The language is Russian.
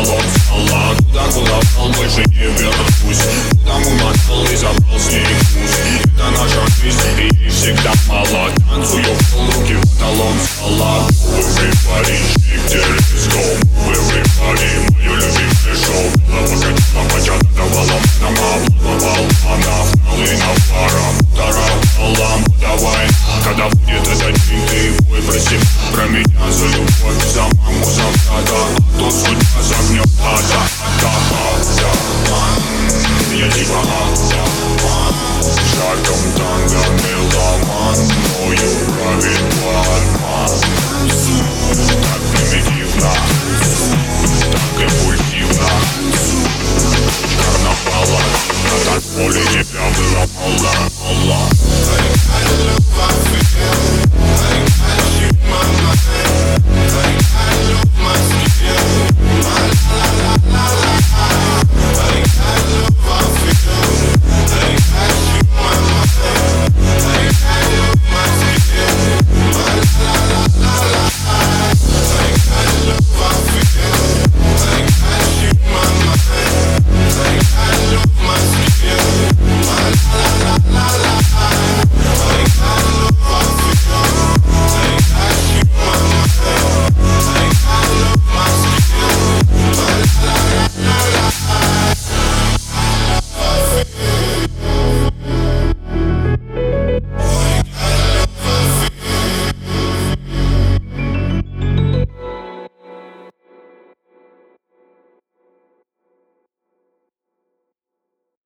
потолок стола. Туда, куда впал, больше не вернусь. Куда умотал и забрал с ней пусть. Это наша жизнь, и ей всегда мало. Танцую в полруки, потолок стола. Everybody shake their let's go. Everybody, мое любимое шоу. Голова катила, почата давала нам обломал. Она встала и на паром. Вторая лампу давай. Когда будет этот день, ты его и проси. Про меня за любовь, за маму, за брата. А то судьба загнет ада. Я типа шагом танго меломан. Мною правит бармен. Так примитивно, так импульсивно. Карнавала, на танцполе тебя было мало.